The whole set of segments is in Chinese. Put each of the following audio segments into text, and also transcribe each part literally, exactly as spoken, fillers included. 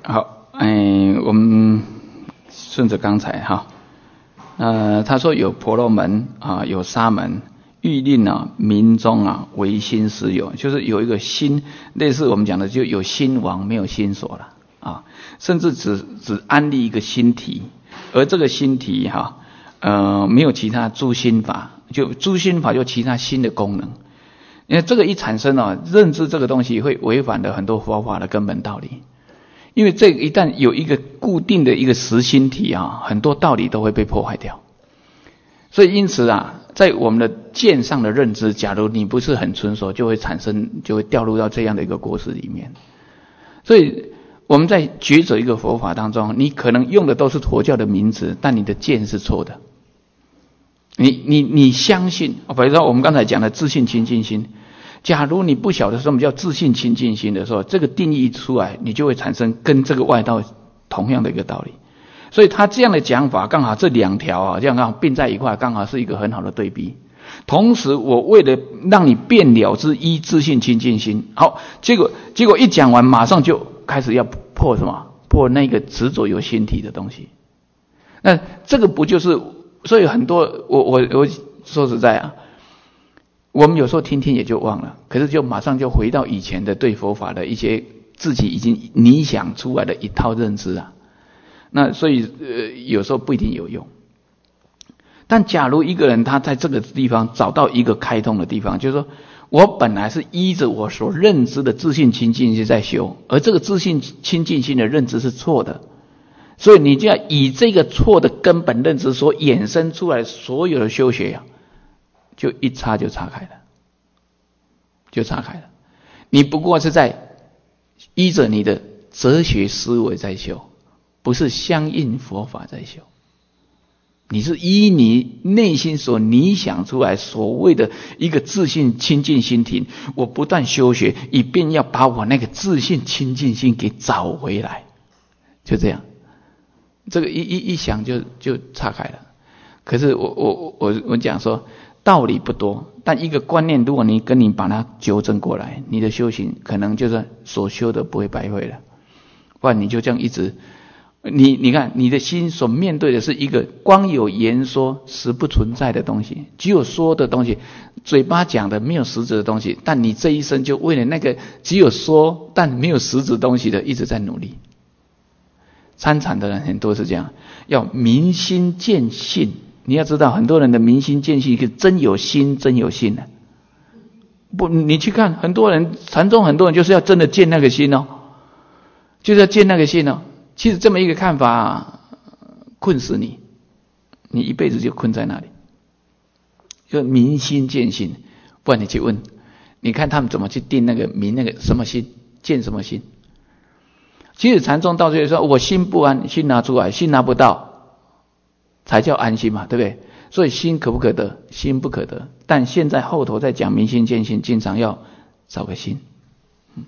好，哎，我们顺着刚才哈，呃，他说有婆罗门啊，有沙门，欲令啊民众啊唯心实有，就是有一个心，类似我们讲的就有心王没有心所了啊，甚至只只安立一个心体，而这个心体哈，呃，没有其他诸心法，就诸心法就其他心的功能，因为这个一产生啊，认知这个东西会违反了很多佛法的根本道理。因为这一旦有一个固定的一个实心体啊，很多道理都会被破坏掉。所以因此啊，在我们的见上的认知，假如你不是很纯熟，就会产生，就会掉入到这样的一个果实里面。所以我们在抉择一个佛法当中，你可能用的都是佛教的名词，但你的见是错的。你你你相信，比如说我们刚才讲的自信清净心。假如你不晓得什么叫自信清净心的时候，这个定义一出来，你就会产生跟这个外道同样的一个道理。所以他这样的讲法，刚好这两条啊，这样刚好并在一块，刚好是一个很好的对比。同时，我为了让你辨了知一自信清净心，好，结果结果一讲完，马上就开始要破什么？破那个执着有心体的东西。那这个不就是？所以很多我我我说实在啊。我们有时候听听也就忘了，可是就马上就回到以前的对佛法的一些自己已经拟想出来的一套认知啊。那所以呃有时候不一定有用。但假如一个人他在这个地方找到一个开通的地方，就是说我本来是依着我所认知的自信清净心在修，而这个自信清净心的认知是错的，所以你就要以这个错的根本认知所衍生出来所有的修学啊。就一岔就岔开了，就岔开了。你不过是在依着你的哲学思维在修，不是相应佛法在修。你是依你内心所拟想出来所谓的一个自信清净心体，我不断修学，以便要把我那个自信清净心给找回来。就这样，这个一一一想就就岔开了。可是我我我我讲说。道理不多，但一个观念，如果你跟你把它纠正过来，你的修行可能就是所修的不会白费了。不然你就这样一直，你你看你的心所面对的是一个光有言说实不存在的东西，只有说的东西，嘴巴讲的没有实质的东西，但你这一生就为了那个只有说但没有实质东西的一直在努力。参禅的人很多是这样，要明心见性。你要知道，很多人的明心见性是真有心，真有性的。不，你去看很多人禅宗，很多人就是要真的见那个心哦，就是要见那个心哦。其实这么一个看法、啊，困死你，你一辈子就困在那里。就明心见性，不然你去问，你看他们怎么去定那个明那个什么心，见什么心？其实禅宗到最后说，我心不安，心拿出来，心拿不到。才叫安心嘛，对不对？所以心可不可得？心不可得。但现在后头在讲明心见性，经常要找个心。嗯、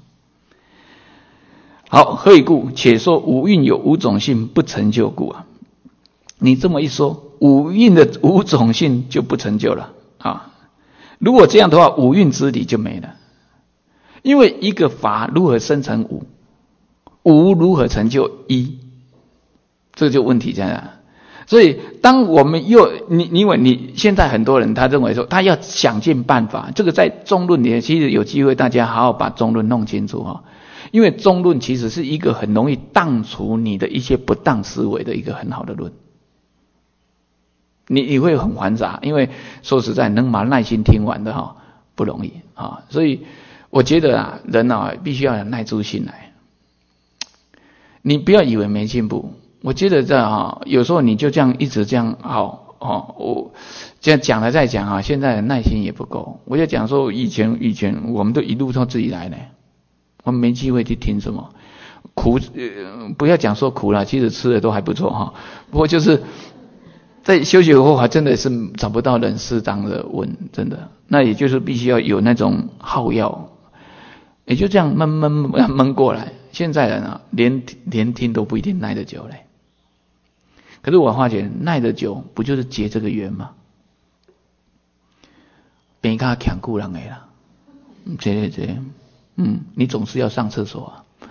好，何以故？且说五蕴有五种性不成就故啊！你这么一说，五蕴的五种性就不成就了啊！如果这样的话，五蕴之理就没了。因为一个法如何生成五，五如何成就一，这就问题在哪？所以，当我们又你因为你现在很多人他认为说他要想尽办法，这个在中论里其实有机会大家好好把中论弄清楚哈，因为中论其实是一个很容易荡除你的一些不当思维的一个很好的论。你你会很繁杂，因为说实在能把耐心听完的哈不容易啊，所以我觉得啊人啊必须要有耐住心来，你不要以为没进步。我觉得这啊，有时候你就这样一直这样好哦，我这样讲了再讲啊，现在的耐心也不够。我就讲说以前以前我们都一路都自己来呢，我们没机会去听什么苦，呃，不要讲说苦了，其实吃的都还不错哈。不过就是在修学佛法真的是找不到人适当的问，真的，那也就是必须要有那种好药，也就这样闷闷闷过来。现在人啊，连连听都不一定耐得久嘞。可是我发觉耐得久，不就是结这个缘吗？边卡强固人的啦，这这，嗯，你总是要上厕所啊。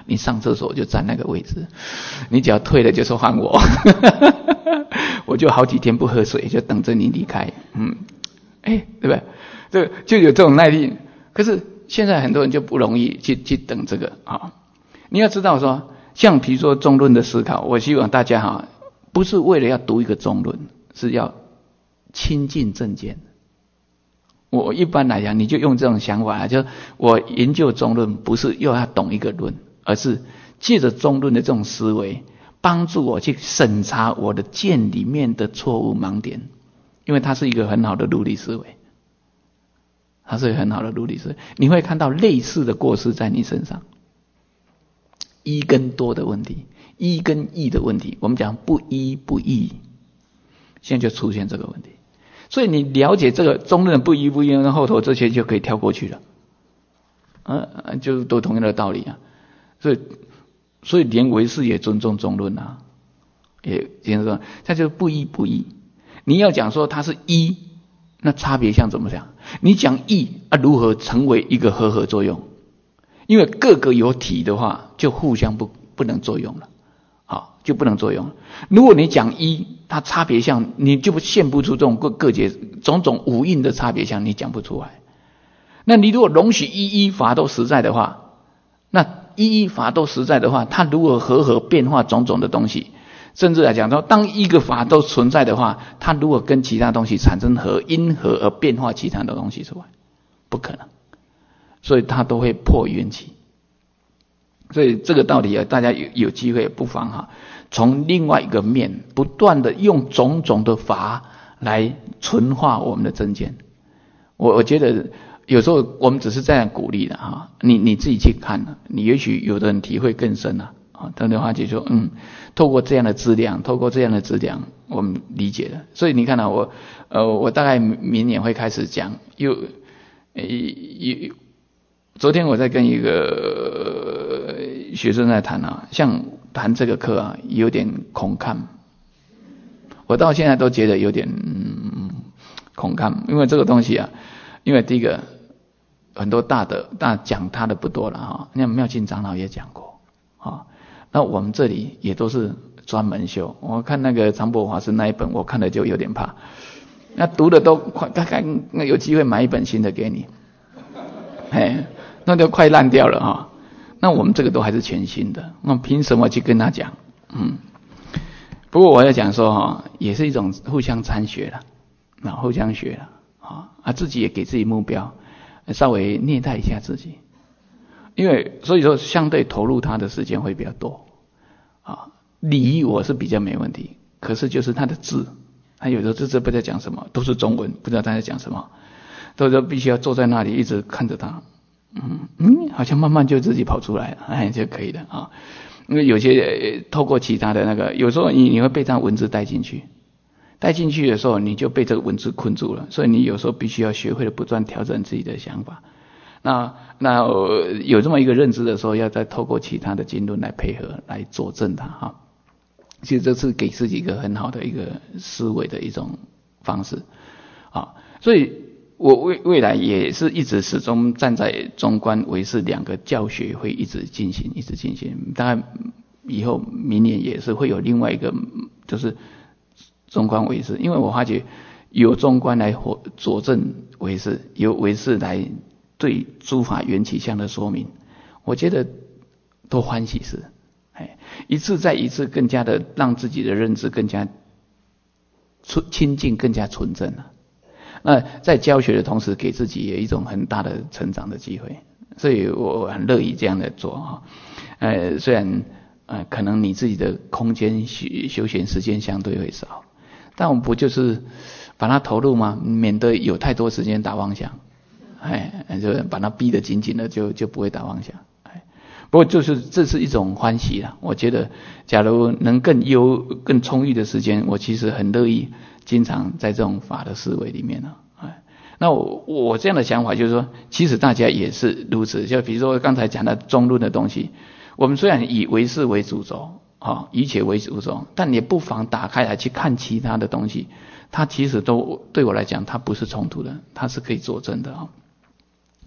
你上厕所就占那个位置，你只要退了就说换我，我就好几天不喝水，就等着你离开。嗯，哎，对不对？这就有这种耐力。可是现在很多人就不容易去去等这个啊。你要知道说，像比如说中论的思考，我希望大家哈，不是为了要读一个中论，是要亲近正见。我一般来讲，你就用这种想法，就我研究中论，不是又要懂一个论，而是借着中论的这种思维，帮助我去审查我的见里面的错误盲点，因为它是一个很好的逻辑思维，它是一个很好的逻辑思维，你会看到类似的过失在你身上，一跟多的问题，一跟异的问题，我们讲不一不异，现在就出现这个问题。所以你了解这个中论不一不异，然后后头这些就可以跳过去了，啊，就都同样的道理啊。所以，所以连唯识也尊重中论啊，也听说，它就是不一不异。你要讲说它是一，那差别相怎么讲？你讲异啊，如何成为一个和合作用？因为各个有体的话，就互相不不能作用了。好，就不能作用。如果你讲一，它差别相，你就现不出这种各各节种种五蕴的差别相，你讲不出来。那你如果容许一一法都实在的话，那一一法都实在的话，它如果和合变化种种的东西，甚至来讲说，当一个法都存在的话，它如果跟其他东西产生合，因合而变化其他的东西出来，不可能。所以它都会破缘起。所以这个道理啊，大家有有机会不妨哈，从另外一个面，不断的用种种的法来纯化我们的真见。我我觉得有时候我们只是这样鼓励的哈，你你自己去看，你也许有的人体会更深啊。啊，他的话就说，嗯，透过这样的质量，透过这样的质量，我们理解了。所以你看到、啊、我，呃，我大概明年会开始讲，又，呃，又。昨天我在跟一个学生在谈啊，像谈这个课啊，有点恐看。我到现在都觉得有点、嗯、恐看，因为这个东西啊，因为第一个很多大的大讲他的不多了哈，那妙静长老也讲过啊。那我们这里也都是专门修，我看那个常伯华师那一本，我看了就有点怕。那读的都快，大概那有机会买一本新的给你，哎。那就快烂掉了哈，那我们这个都还是全新的，那凭什么去跟他讲？嗯，不过我要讲说哈，也是一种互相参学了，那互相学了啊，啊自己也给自己目标，稍微虐待一下自己，因为所以说相对投入他的时间会比较多啊。理我是比较没问题，可是就是他的字，他有时候字字不知道讲什么，都是中文，不知道他在讲什么，所以说必须要坐在那里一直看着他。嗯嗯，好像慢慢就自己跑出来了，哎就可以了啊。因为有些、呃、透过其他的那个，有时候你你会被这样文字带进去，带进去的时候你就被这个文字困住了，所以你有时候必须要学会了不断调整自己的想法。那那、呃、有这么一个认知的时候，要再透过其他的经论来配合来佐证它哈。其实这是给自己一个很好的一个思维的一种方式啊，所以。我未未来也是一直始终站在中观唯识两个教学会一直进行，一直进行。大概以后明年也是会有另外一个，就是中观唯识，因为我发觉有中观来佐证唯识，有唯识来对诸法缘起相的说明，我觉得都欢喜事。哎，一次再一次更加的让自己的认知更加亲近，更加纯正了。那在教学的同时，给自己也一种很大的成长的机会，所以我很乐意这样的做哈。呃，虽然呃可能你自己的空间修修闲时间相对会少，但我们不就是把它投入吗？免得有太多时间打妄想，哎，就把它逼得紧紧的，就就不会打妄想。哎，不过就是这是一种欢喜啦。我觉得，假如能更优、更充裕的时间，我其实很乐意。经常在这种法的思维里面呢，哎，那我我这样的想法就是说，其实大家也是如此。就比如说刚才讲的中论的东西，我们虽然以唯识为主轴，啊，以且为主轴，但也不妨打开来去看其他的东西，它其实都对我来讲，它不是冲突的，它是可以佐证的啊。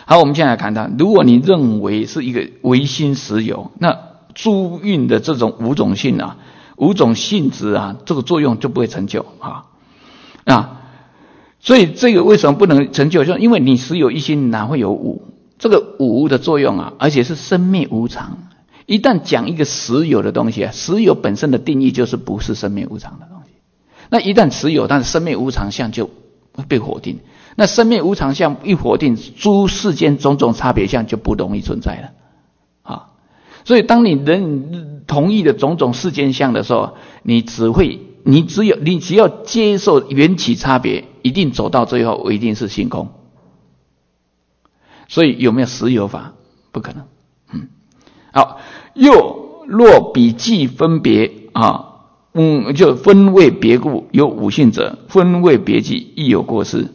好，我们现在来看它，如果你认为是一个唯心实有，那诸蕴的这种五种性啊，五种性质啊，这个作用就不会成就啊啊。所以这个为什么不能成就？就是因为你实有一心，哪会有无？这个无的作用啊，而且是生灭无常。一旦讲一个实有的东西啊，实有本身的定义就是不是生灭无常的东西。那一旦实有，但是生灭无常相就会被否定。那生灭无常相一否定，诸世间种种差别相就不容易存在了啊。所以当你人同意的种种世间相的时候，你只会，你只有你只要接受缘起差别，一定走到最后，我一定是性空。所以有没有实有法？不可能。嗯，好，又若比计分别啊，嗯，就分位别故有五性者，分位别计亦有过失。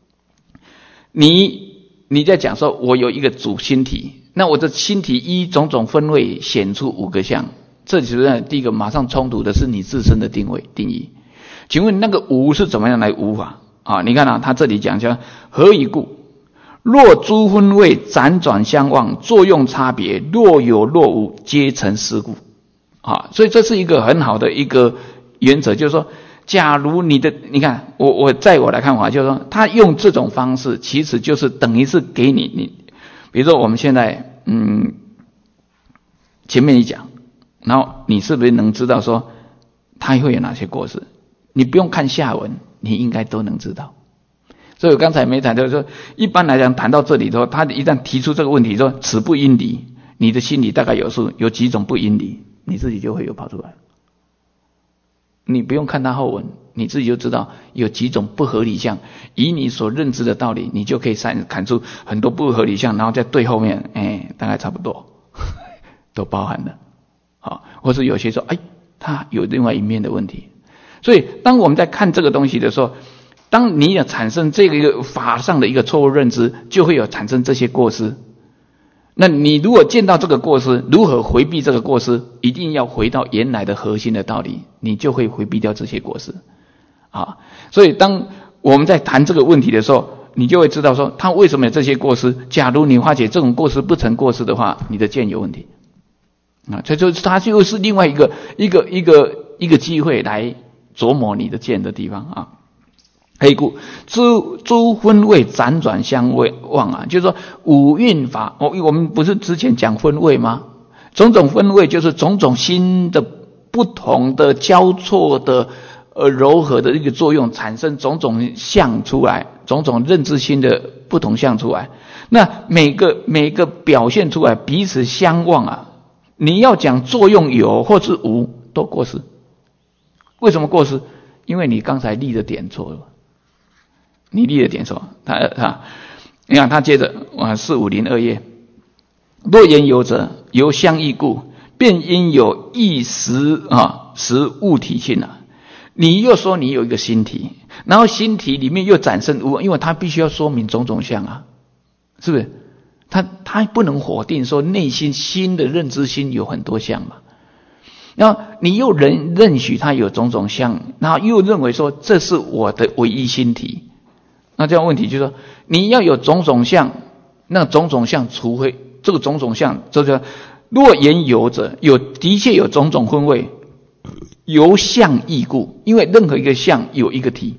你你在讲说，我有一个主心体，那我的心体依种种分位显出五个相，这就是第一个马上冲突的是你自身的定位定义。请问那个无是怎么样来无法啊？你看啊，他这里讲叫何以故？若诸分位辗转相望，作用差别，若有若无，皆成实故。啊，所以这是一个很好的一个原则，就是说，假如你的，你看，我我在我来看法，就是说，他用这种方式，其实就是等于是给你，你，比如说我们现在，嗯，前面一讲，然后你是不是能知道说，他会有哪些过失？你不用看下文，你应该都能知道。所以我刚才没谈到说，一般来讲谈到这里头，他一旦提出这个问题说此不应理，你的心里大概有数，有几种不应理，你自己就会有跑出来。你不用看他后文，你自己就知道有几种不合理项，以你所认知的道理，你就可以砍出很多不合理项，然后在对后面，哎，大概差不多都包含了。好，或是有些说，哎，他有另外一面的问题。所以当我们在看这个东西的时候，当你有产生这个一个法上的一个错误认知，就会有产生这些过失。那你如果见到这个过失，如何回避这个过失？一定要回到原来的核心的道理，你就会回避掉这些过失啊。所以当我们在谈这个问题的时候，你就会知道说他为什么有这些过失。假如你发觉这种过失不成过失的话，你的见有问题啊。这就是它就是另外一个一个一个一个机会来琢磨你的见的地方啊。黑故诸诸分位辗转相望啊，就是说五蕴法，我我们不是之前讲分位吗？种种分位就是种种心的不同的交错的呃柔和的一个作用，产生种种相出来，种种认知心的不同相出来。那每个每个表现出来彼此相望啊，你要讲作用有或是无都过失。为什么过失？因为你刚才立的点错了。你立的点错，他他，你看他接着啊，四五零二页，若言有者，由相异故，便应有异实啊实物体性啊。你又说你有一个心体，然后心体里面又产生无，因为他必须要说明种种相啊，是不是？他他不能否定说内心心的认知心有很多相嘛。然后你又认认许他有种种相，然后又认为说这是我的唯一心体。那这样问题就是说，你要有种种相，那种种相，除非这个种种相，就是若言有者，有的确有种种分位，由相异故，因为任何一个相有一个体，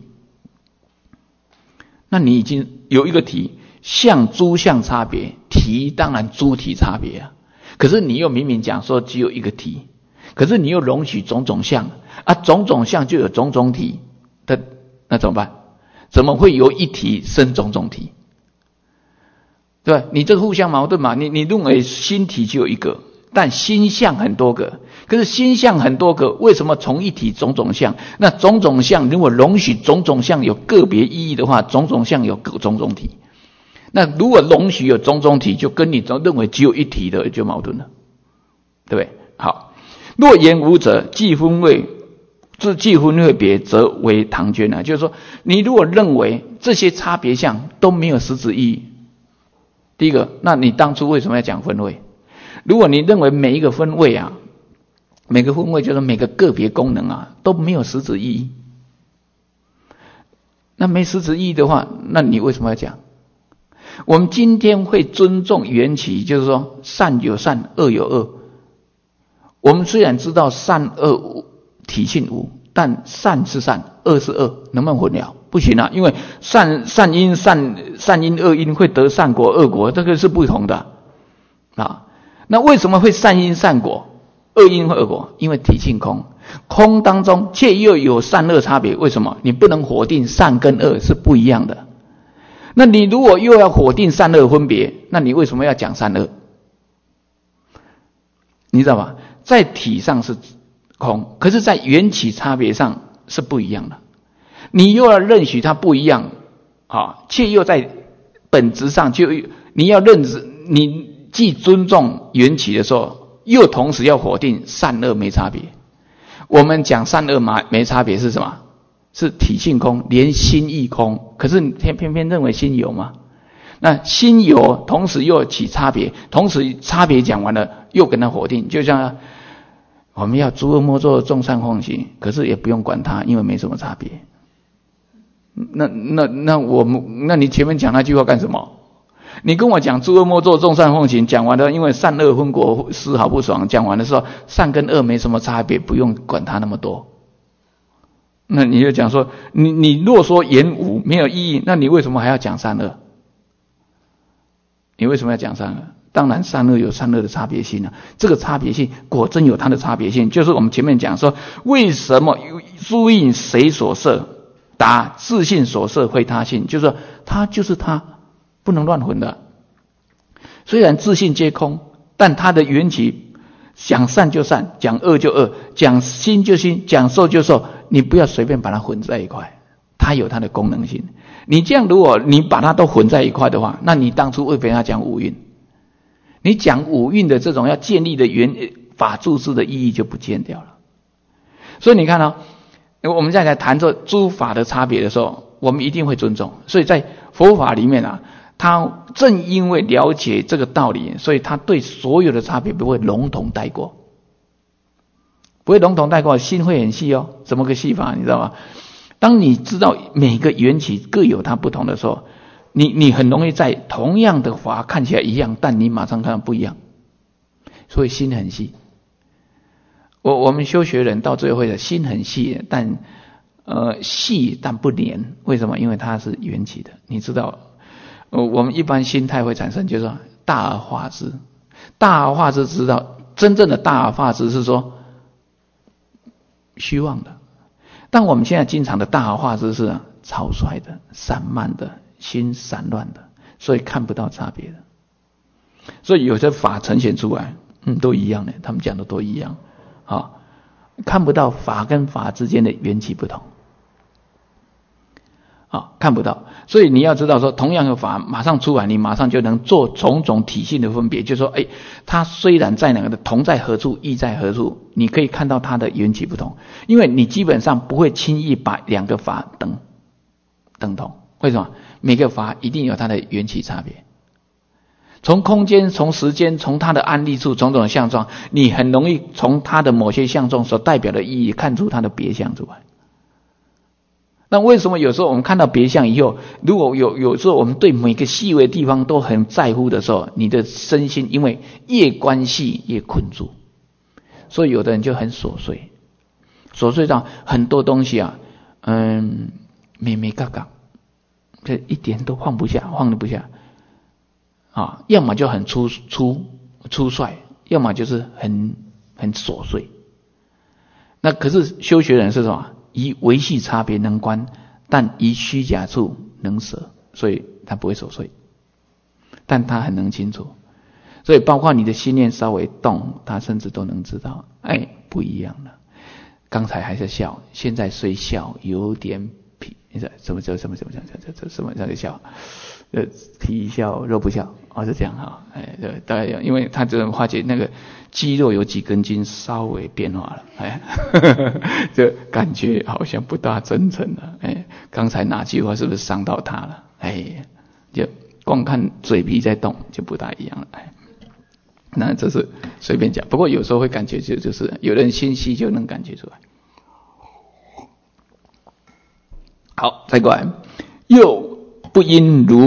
那你已经有一个体，相诸相差别，体当然诸体差别啊。可是你又明明讲说只有一个体，可是你又容许种种相啊，种种相就有种种体的，那怎么办？怎么会由一体生种种体？对吧？你这个互相矛盾嘛？你你认为心体就有一个，但心相很多个，可是心相很多个，为什么从一体种种相？那种种相如果容许种种相有个别意义的话，种种相有各种种体。那如果容许有种种体，就跟你认为只有一体的就矛盾了，对不对？好，若言无者，既分位。这既分位别，则为唐捐啊，就是说，你如果认为这些差别项都没有实质意义，第一个，那你当初为什么要讲分位？如果你认为每一个分位啊，每个分位就是每个个别功能啊都没有实质意义，那没实质意义的话，那你为什么要讲？ 我们今天会尊重缘起，就是说善有善，恶有恶。我们虽然知道善恶体性无，但善是善，恶是恶，能不能混淆？不行啊，因为善善因善善因恶因会得善果恶果，这个是不同的啊。那为什么会善因善果，恶因恶果？因为体性空，空当中却又有善恶差别。为什么？你不能否定善跟恶是不一样的。那你如果又要否定善恶分别，那你为什么要讲善恶？你知道吧？在体上是空，可是在缘起差别上是不一样的。你又要认许它不一样啊，却又在本质上就你要认识，你既尊重缘起的时候，又同时要否定善恶没差别。我们讲善恶没差别是什么？是体性空，连心亦空。可是你偏偏偏认为心有吗？那心有，同时又起差别，同时差别讲完了，又跟他否定。就像我们要诸恶莫作，众善奉行，可是也不用管它，因为没什么差别。那那那我们，那你前面讲那句话干什么？你跟我讲诸恶莫作，众善奉行，讲完了，因为善恶分果，丝毫不爽。讲完的时候，善跟恶没什么差别，不用管它那么多。那你就讲说，你你若说言无没有意义，那你为什么还要讲善恶？你为什么要讲善恶？当然善恶有善恶的差别性啊，这个差别性果真有它的差别性，就是我们前面讲说，为什么诸因谁所摄？答：自性所摄非他性，就是说他就是他，不能乱混的。虽然自性皆空，但他的缘起讲善就善，讲恶就恶，讲心就心，讲受就受，你不要随便把它混在一块，它有它的功能性。你这样如果你把它都混在一块的话，那你当初为什么要讲五蕴？你讲五蕴的这种要建立的原法注释的意义就不见掉了。所以你看哦，我们在来谈这诸法的差别的时候，我们一定会尊重。所以在佛法里面啊，他正因为了解这个道理，所以他对所有的差别不会笼统带过，不会笼统带过，心会很细哦。怎么个细法？你知道吗？当你知道每个缘起各有它不同的时候，你你很容易在同样的法看起来一样，但你马上看到不一样，所以心很细。我我们修学人到最后会的心很细，但呃细但不黏。为什么？因为它是缘起的。你知道，呃我们一般心态会产生，就是说大而化之。大而化之，知道真正的大而化之是说虚妄的。但我们现在经常的大而化之是草率的、散漫的、心散乱的，所以看不到差别的。所以有些法呈现出来，嗯，都一样的，他们讲的都一样。啊，看不到法跟法之间的缘起不同，啊，看不到。所以你要知道说，同样的法马上出来，你马上就能做种种体性的分别，就是说，哎，它虽然在哪个的同在何处，异在何处，你可以看到它的缘起不同，因为你基本上不会轻易把两个法等等同。为什么？每个法一定有它的缘起差别。从空间、从时间、从它的案例处、种种的相状，你很容易从它的某些相状所代表的意义看出它的别相出来。那为什么有时候我们看到别相以后，如果有有时候我们对每个细微的地方都很在乎的时候，你的身心因为越关系越困住，所以有的人就很琐碎，琐碎到很多东西啊，嗯，咩咩嘎嘎，这一点都放不下，放得不下。啊，要么就很粗粗粗率，要么就是很很琐碎。那可是修学人是什么？以维系差别能观，但以虚假处能舍，所以他不会琐碎，但他很能清楚。所以包括你的心念稍微动，他甚至都能知道，哎，不一样了。刚才还是笑，现在虽笑有点皮，你说什么叫什么什么什么什么什么叫做笑？呃，皮笑肉不笑，哦，是这样哈，哎，对，大概因为他这种化解那个肌肉有几根筋稍微变化了，哎，呵呵这感觉好像不大真诚了，哎，刚才哪句话是不是伤到他了？哎，就光看嘴皮在动就不大一样了，哎，那这是随便讲，不过有时候会感觉就就是有人心细就能感觉出来。好，再过来，又不因如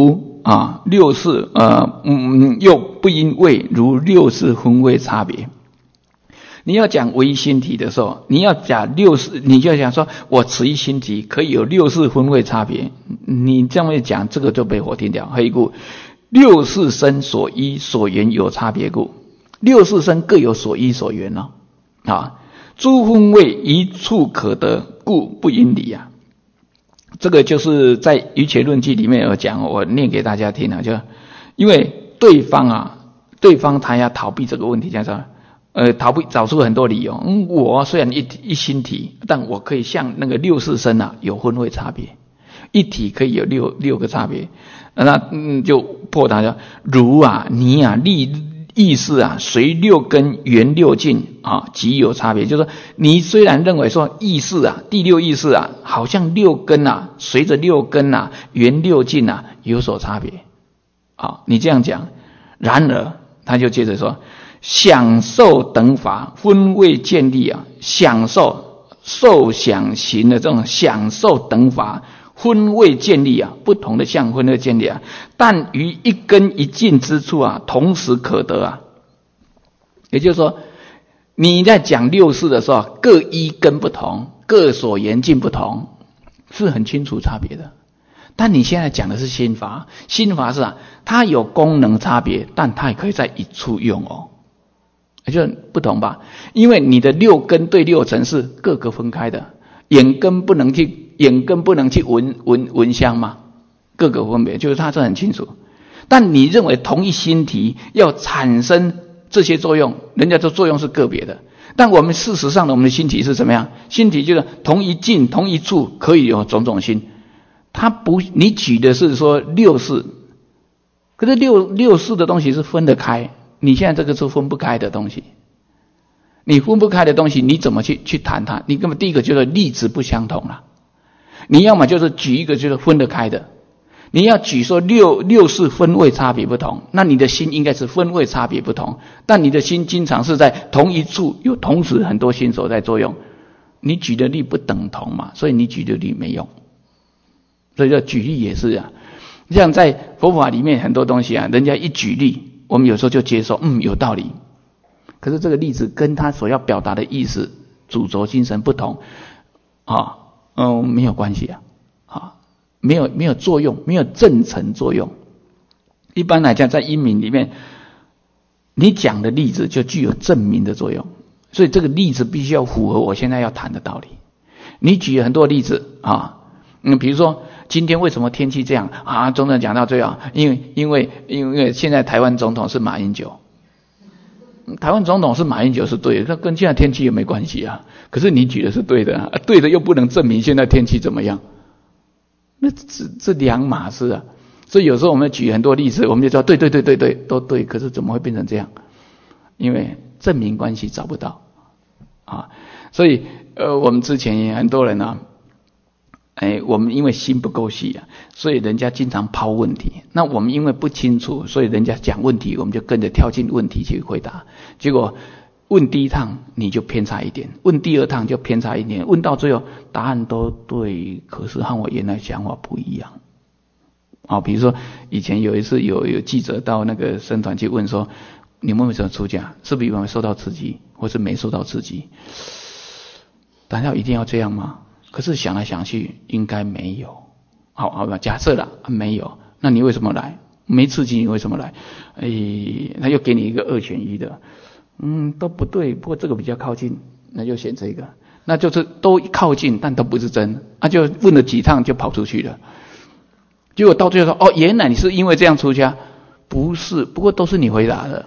啊，六识呃嗯又不因位如六识分位差别。你要讲唯心体的时候，你要讲六识，你就想说我此一心体可以有六识分位差别，你这样一讲，这个就被否定掉。何以故？六识身所依所缘有差别故，六识身各有所依所缘哦。啊，诸分位一处可得，故不因理啊。这个就是在《瑜伽论记》里面有讲，我念给大家听啊，就因为对方啊，对方他要逃避这个问题，叫做呃逃避，找出很多理由。嗯，我虽然一一心体，但我可以像那个六识身啊，有分位差别，一体可以有六六个差别。那嗯就破他说，如啊你啊立意识啊，随六根缘六境啊，即有差别。就是说，你虽然认为说意识啊，第六意识啊，好像六根啊，随着六根啊，缘六境啊，有所差别。啊，你这样讲，然而他就接着说，享受等法分位建立啊，享受受想行的这种享受等法。分位建立啊，不同的相分位建立啊，但于一根一境之处啊，同时可得啊。也就是说，你在讲六识的时候，各一根不同，各所缘境不同，是很清楚差别的。但你现在讲的是心法，心法是啊，它有功能差别，但它也可以在一处用哦，也就不同吧。因为你的六根对六尘是各个分开的，眼根不能去。眼根不能去闻闻闻香嘛，各个分别，就是它是很清楚。但你认为同一心体要产生这些作用，人家的作用是个别的。但我们事实上呢，我们的心体是怎么样？心体就是同一境同一处可以有种种心。它不，你举的是说六识，可是六六识的东西是分得开，你现在这个是分不开的东西。你分不开的东西，你怎么去去谈它？你根本第一个就是例子不相同了。你要么就是举一个就是分得开的，你要举说六六识分位差别不同，那你的心应该是分位差别不同，但你的心经常是在同一处有同时很多心所在作用，你举的例不等同嘛，所以你举的例没用。所以说举例也是啊，像在佛法里面很多东西啊，人家一举例，我们有时候就接受，嗯，有道理。可是这个例子跟他所要表达的意思、主轴精神不同啊。嗯，没有关系啊，啊，没有没有作用，没有正成作用。一般来讲，在因明里面，你讲的例子就具有证明的作用，所以这个例子必须要符合我现在要谈的道理。你举很多例子啊，嗯，比如说今天为什么天气这样啊？总统讲到最后，因为因为因为现在台湾总统是马英九。台湾总统是马英九是对的，那跟现在天气也没关系啊。可是你举的是对的啊，对的又不能证明现在天气怎么样，那这这两码事啊。所以有时候我们举很多例子，我们就说对对对对对都对，可是怎么会变成这样？因为证明关系找不到啊。所以呃，我们之前也很多人啊，哎，我们因为心不够细啊，所以人家经常抛问题。那我们因为不清楚，所以人家讲问题，我们就跟着跳进问题去回答。结果问第一趟你就偏差一点，问第二趟就偏差一点，问到最后答案都对，可是和我原来想法不一样。啊，比如说以前有一次有有记者到那个僧团去问说，你们为什么出家？是不是因为受到刺激，或是没受到刺激？难道一定要这样吗？可是想来想去，应该没有。好，好吧，假设了没有，那你为什么来？没刺激你为什么来？哎，他又给你一个二选一的，嗯，都不对，不过这个比较靠近，那就选这个。那就是都靠近，但都不是真，那、啊、就问了几趟就跑出去了。结果到最后说，哦，原来你是因为这样出家，不是，不过都是你回答的，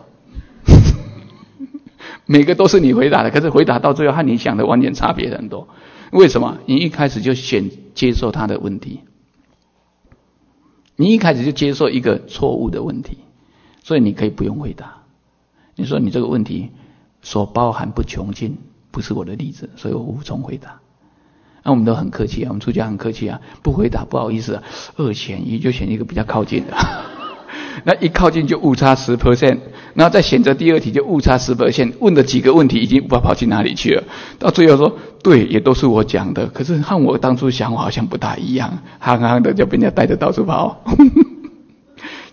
每个都是你回答的，可是回答到最后和你想的完全差别很多。为什么？你一开始就选接受他的问题，你一开始就接受一个错误的问题，所以你可以不用回答。你说你这个问题所包含不穷尽，不是我的例子，所以我无从回答。那、啊、我们都很客气啊，我们出家很客气啊，不回答不好意思啊，二选一就选一个比较靠近的。那一靠近就误差 百分之十， 然后再选择第二题就误差 百分之十， 问了几个问题已经不知道跑去哪里去了，到最后说对，也都是我讲的，可是和我当初想法好像不大一样，憨憨的就被人家带着到处跑。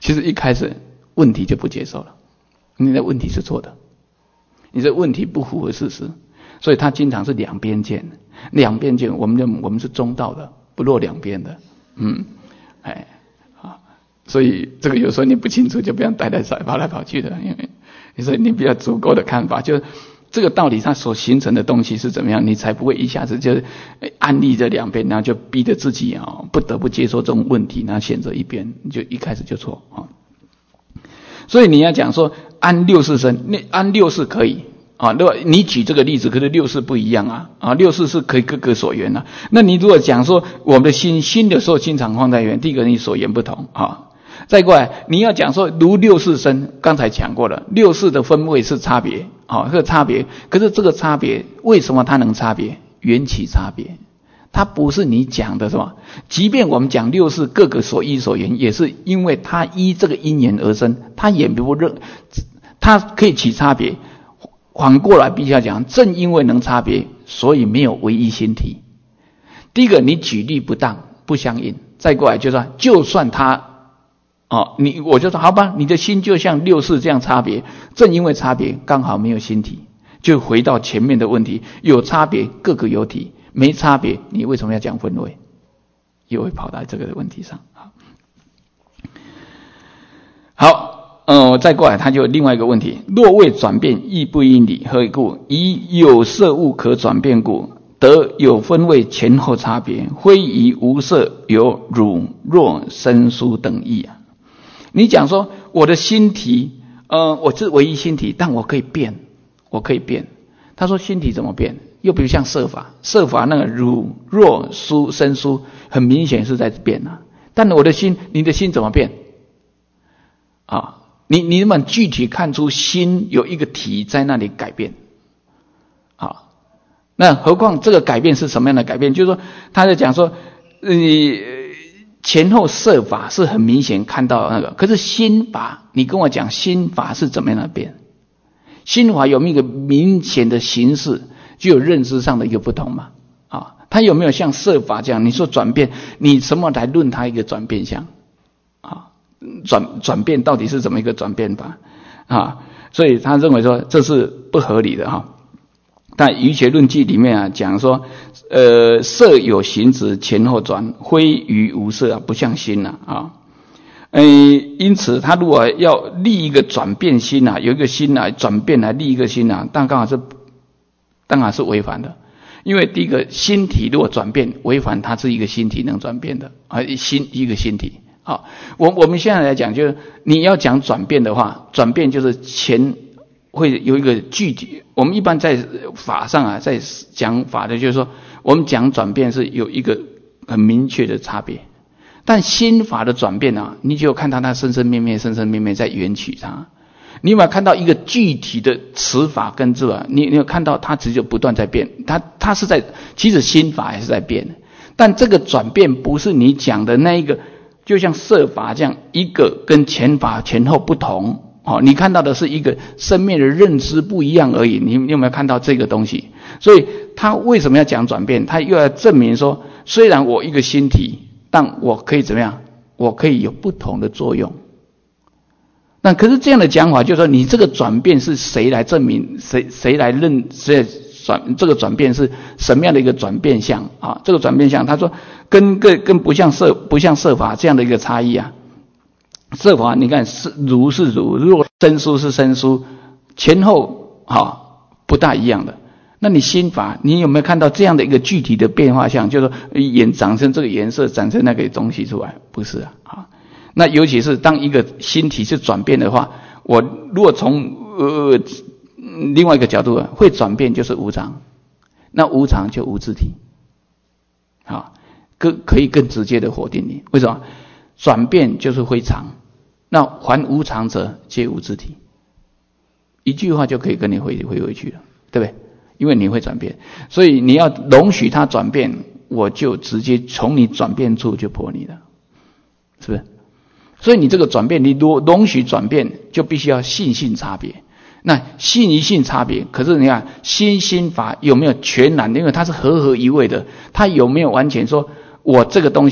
其实一开始问题就不接受了，你的问题是错的，你的问题不符合事实，所以他经常是两边见，两边见，我们就我们是中道的，不落两边的，嗯，哎，啊，所以这个有时候你不清楚就不要带来跑来跑去的，因为所以你比较足够的看法，就这个道理它所形成的东西是怎么样，你才不会一下子就安利这两边，然后就逼着自己啊不得不接受这种问题，然后选择一边，你就一开始就错啊。所以你要讲说安六事生，那安六事可以啊，如果你举这个例子，可是六事不一样啊，啊六事是可以各个所缘啊。那你如果讲说我们的心心的时候经常放在缘，第一个你所缘不同啊。再过来，你要讲说如六事生，刚才讲过了，六事的分位是差别，啊，这个差别。可是这个差别为什么它能差别？缘起差别，它不是你讲的什么。即便我们讲六事各个所依所缘，也是因为它依这个因缘而生，它也不认，它可以起差别。反过来必须要讲，正因为能差别，所以没有唯一心体。第一个，你举例不当，不相应。再过来就说，就算它。哦，你我就说好吧，你的心就像六事这样差别，正因为差别刚好没有心体，就回到前面的问题，有差别各个有体，没差别你为什么要讲分位？又会跑到这个问题上。好，呃，再过来他就有另外一个问题，若未转变亦不因理，何以故？以有色物可转变故，得有分位前后差别，非以无色有汝若生疏等义啊。你讲说我的心体，呃，我是唯一心体，但我可以变，我可以变。他说心体怎么变？又比如像色法，色法那个汝若疏生疏，很明显是在变啊。但我的心，你的心怎么变？啊，你你们具体看出心有一个体在那里改变，啊，那何况这个改变是什么样的改变？就是说他在讲说，你。呃前后色法是很明显看到那个，可是心法，你跟我讲心法是怎么样的变？心法有没有一个明显的形式，就有认知上的一个不同嘛？啊，它有没有像色法这样？你说转变，你什么来论它一个转变相？啊，转转变到底是怎么一个转变法？啊，所以他认为说这是不合理的哈。但《瑜伽论记》里面啊讲说，呃，色有形质，前后转，非于无色啊，不像心啊啊。呃，因此他如果要立一个转变心啊，有一个心啊转变来立一个心啊，但刚好是当然是违反的。因为第一个心体如果转变，违反它是一个心体能转变的啊，心一个心体。好，我我们现在来讲，就是你要讲转变的话，转变就是前。会有一个具体，我们一般在法上啊，在讲法的，就是说，我们讲转变是有一个很明确的差别，但心法的转变啊，你只有看到它生生灭灭、生生灭灭在缘起它，你有没有看到一个具体的持法跟这个？你你有看到它只有不断在变，它它是在，其实心法也是在变，但这个转变不是你讲的那一个，就像色法这样，一个跟前法前后不同。哦，你看到的是一个生命的认知不一样而已，你有没有看到这个东西？所以他为什么要讲转变？他又要证明说，虽然我一个心体，但我可以怎么样？我可以有不同的作用。那可是这样的讲法，就是说你这个转变是谁来证明？谁谁来认？谁转这个转变是什么样的一个转变相啊？这个转变相，他说跟跟跟不像色不像色法这样的一个差异啊。色法你看是如是如，若生疏是生疏，前后啊不大一样的。那你心法，你有没有看到这样的一个具体的变化项？就是说眼长成这个颜色，长成那个东西出来，不是啊？啊，那尤其是当一个心体是转变的话，我如果从呃另外一个角度会转变，就是无常。那无常就无自体，啊，更可以更直接的否定你。为什么？转变就是非常。那凡无常者皆无自体，一句话就可以跟你回回回去了，对不对？因为你会转变，所以你要容许它转变，我就直接从你转变处就破你了，是不是？所以你这个转变，你如容许转变，就必须要性性差别。那性与性差别，可是你看心心法有没有全然？因为它是合合一味的，它有没有完全说我这个东西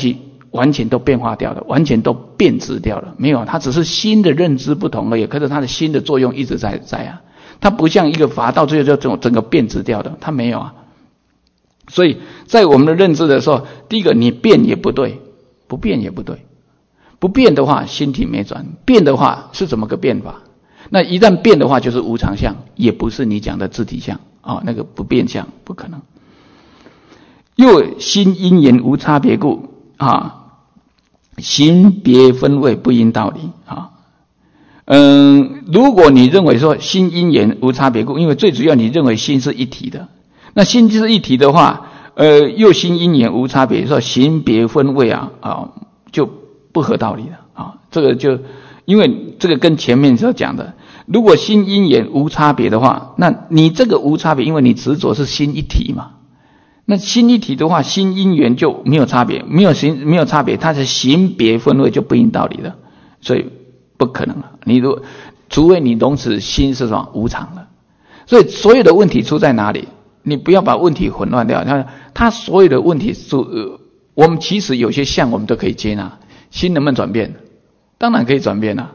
完全都变化掉了，完全都变质掉了，没有，它只是新的认知不同而已，可是它的新的作用一直在在啊，它不像一个法到最后就整整个变质掉的，它没有啊。所以在我们的认知的时候，第一个你变也不对，不变也不对，不变的话心体没转，变的话是怎么个变法？那一旦变的话就是无常相，也不是你讲的自体相啊、哦，那个不变相不可能。又心因缘无差别故啊，行别分位不因道理啊。嗯，如果你认为说心因缘无差别故，因为最主要你认为心是一体的，那心是一体的话，呃，又心因缘无差别，说行别分位啊啊就不合道理了啊。这个就因为这个跟前面所讲的，如果心因缘无差别的话，那你这个无差别，因为你执着是心一体嘛。那心一体的话，心因缘就没有差别，没有行没有差别，它是行别分位就不因道理了，所以不可能了。你如除非你懂此心是什么无常的，所以所有的问题出在哪里？你不要把问题混乱掉。它它所有的问题是、呃，我们其实有些相我们都可以接纳，心能不能转变？当然可以转变了、啊。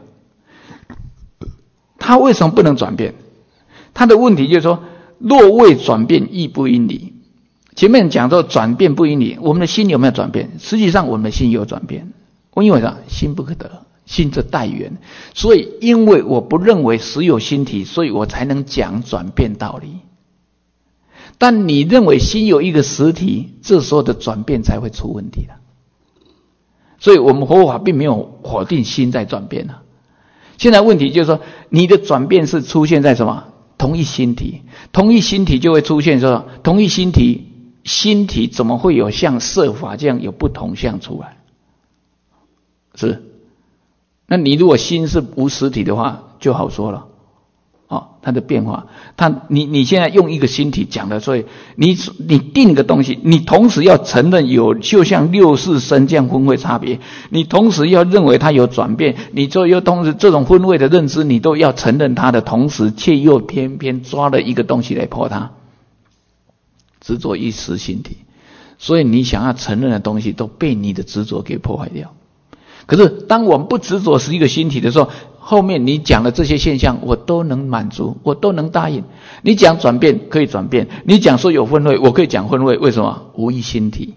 它为什么不能转变？它的问题就是说，若未转变，亦不因理。前面讲说转变不因理，我们的心有没有转变？实际上我们的心有转变。因为啥？心不可得，心则待缘。所以因为我不认为实有心体，所以我才能讲转变道理。但你认为心有一个实体，这时候的转变才会出问题的。所以我们佛法并没有否定心在转变啊。现在问题就是说，你的转变是出现在什么？同一心体，同一心体就会出现说，同一心体。心体怎么会有像色法这样有不同相出来？是，那你如果心是无实体的话，就好说了。哦，它的变化，它你你现在用一个心体讲的，所以你你定个东西，你同时要承认有，就像六识身这样分位差别，你同时要认为它有转变，你就又同时这种分位的认知，你都要承认它的同时，却又偏偏抓了一个东西来破它。执着一时心体，所以你想要承认的东西都被你的执着给破坏掉。可是当我们不执着是一个心体的时候，后面你讲的这些现象我都能满足，我都能答应。你讲转变可以转变，你讲说有分位，我可以讲分位，为什么？无一心体。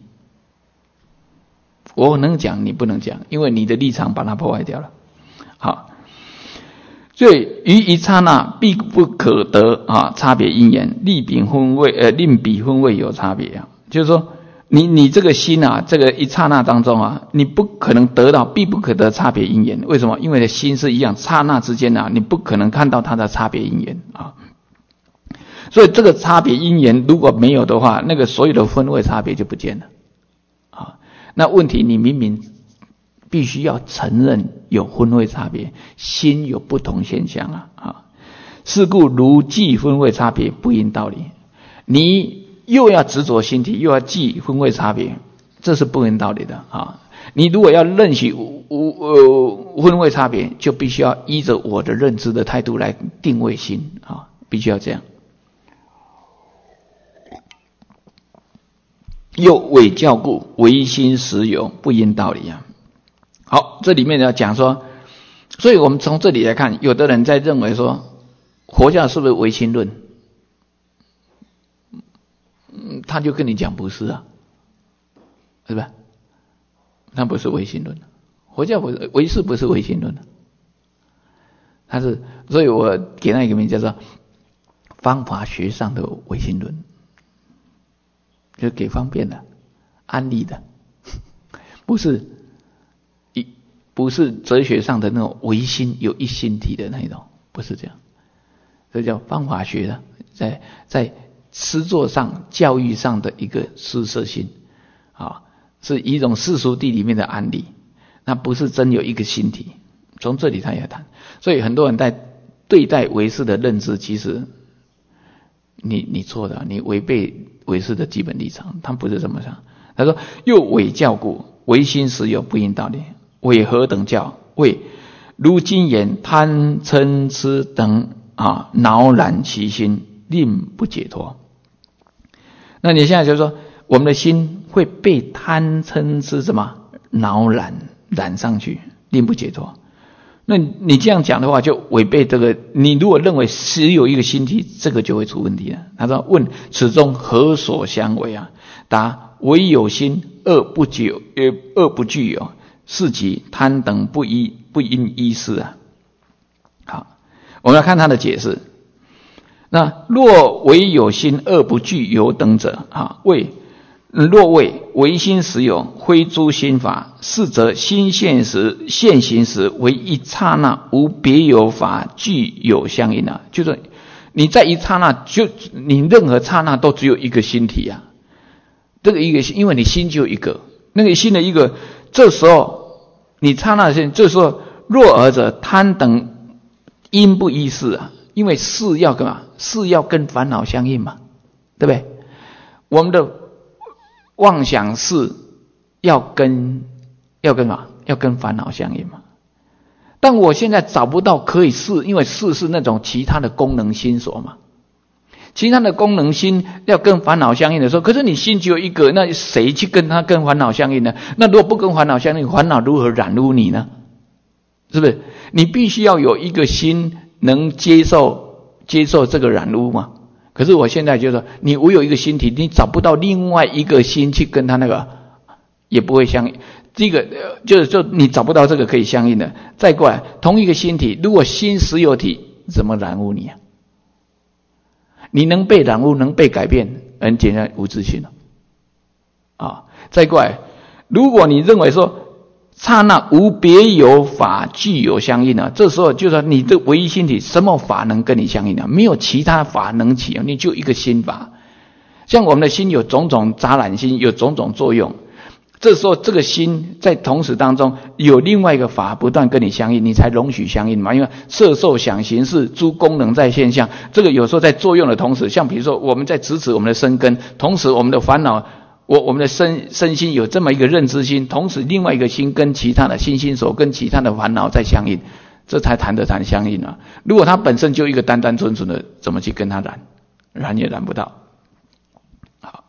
我能讲你不能讲，因为你的立场把它破坏掉了。好，所以于一刹那必不可得啊，差别因缘，令彼分位，呃，令彼分位有差别啊。就是说，你你这个心啊，这个一刹那当中啊，你不可能得到，必不可得差别因缘。为什么？因为的心是一样，刹那之间啊，你不可能看到它的差别因缘啊。所以这个差别因缘如果没有的话，那个所有的分位差别就不见了啊。那问题你明明必须要承认有分位差别，心有不同现象啊！啊，是故如记分位差别不因道理。你又要执着心体，又要记分位差别，这是不因道理的啊！你如果要认许无呃分位差别，就必须要依着我的认知的态度来定位心啊，必须要这样。又伪教故，唯心实有，不因道理啊！好，这里面要讲说，所以我们从这里来看，有的人在认为说，佛教是不是唯心论？嗯，他就跟你讲不是啊，是吧？那不是唯心论，佛教不是唯识，不是唯心论，它是，所以我给那一个名叫做方法学上的唯心论，就给方便的、安利的，不是。不是哲学上的那种唯心有一心体的那种，不是这样，这叫方法学的，在在诗作上、教育上的一个施舍心啊，是一种世俗谛里面的安利，那不是真有一个心体。从这里他也谈，所以很多人在对待唯识的认知，其实你你错的，你违背唯识的基本立场，他不是这么想。他说：“又伪教故，唯心实有，不因道理。为何等教？为如今言贪嗔痴等啊，恼染其心，令不解脱。”那你现在就说，我们的心会被贪嗔痴什么恼染染上去，令不解脱。那你这样讲的话，就违背这个。你如果认为只有一个心体，这个就会出问题了。他说：“问此中何所相违啊？”答：唯有心，二不具有，呃，二不具有，是即贪等不依，不因依事啊。好，我们来看他的解释。那若唯有心，二不具有等者啊，谓若谓唯心实有，非诸心法，是则心现时现行时，为一刹那，无别有法具有相应啊。就是你在一刹那，就你任何刹那都只有一个心体啊。这个一个，因为你心就一个，那个心的一个，这时候你刹那心，这时候若尔者贪等因不依事啊，因为事要干嘛？事要跟烦恼相应嘛，对不对？我们的妄想事要跟要跟嘛，要跟烦恼相应嘛。但我现在找不到可以事，因为事是那种其他的功能心所嘛。其他的功能心要跟烦恼相应的时候，可是你心只有一个，那谁去跟他跟烦恼相应呢？那如果不跟烦恼相应，烦恼如何染污你呢？是不是？你必须要有一个心能接受接受这个染污嘛。可是我现在就说，你唯有一个心体，你找不到另外一个心去跟他那个，也不会相应。这个就是就你找不到这个可以相应的。再过来，同一个心体，如果心实有体，怎么染污你啊？你能被染污，能被改变，很简单，无自性了啊。再过来，如果你认为说刹那无别有法具有相应啊，这时候就说你的唯一心体，什么法能跟你相应啊？没有其他法能起，你就一个心法。像我们的心有种种杂染心，有种种作用。这时候这个心在同时当中有另外一个法不断跟你相应，你才容许相应嘛。因为色受想行识诸功能在现象，这个有时候在作用的同时，像比如说我们在支持我们的身根，同时我们的烦恼，我我们的身身心有这么一个认知心，同时另外一个心跟其他的心心所跟其他的烦恼在相应，这才谈得谈相应啊。如果它本身就一个单单纯纯的，怎么去跟它染？染也染不到。好，